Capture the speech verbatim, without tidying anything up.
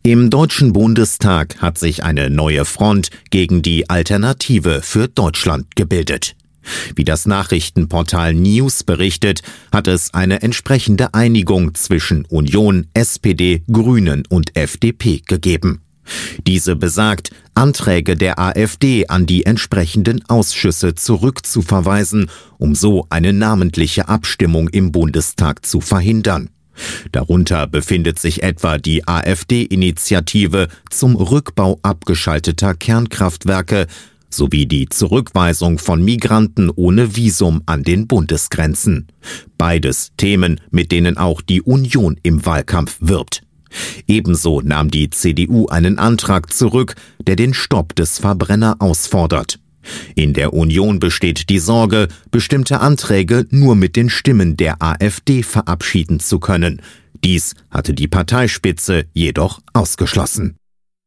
Im Deutschen Bundestag hat sich eine neue Front gegen die Alternative für Deutschland gebildet. Wie das Nachrichtenportal News berichtet, hat es eine entsprechende Einigung zwischen Union, S P D, Grünen und F D P gegeben. Diese besagt, Anträge der AfD an die entsprechenden Ausschüsse zurückzuverweisen, um so eine namentliche Abstimmung im Bundestag zu verhindern. Darunter befindet sich etwa die AfD-Initiative zum Rückbau abgeschalteter Kernkraftwerke sowie die Zurückweisung von Migranten ohne Visum an den Bundesgrenzen. Beides Themen, mit denen auch die Union im Wahlkampf wirbt. Ebenso nahm die C D U einen Antrag zurück, der den Stopp des Verbrenners fordert. In der Union besteht die Sorge, bestimmte Anträge nur mit den Stimmen der AfD verabschieden zu können. Dies hatte die Parteispitze jedoch ausgeschlossen.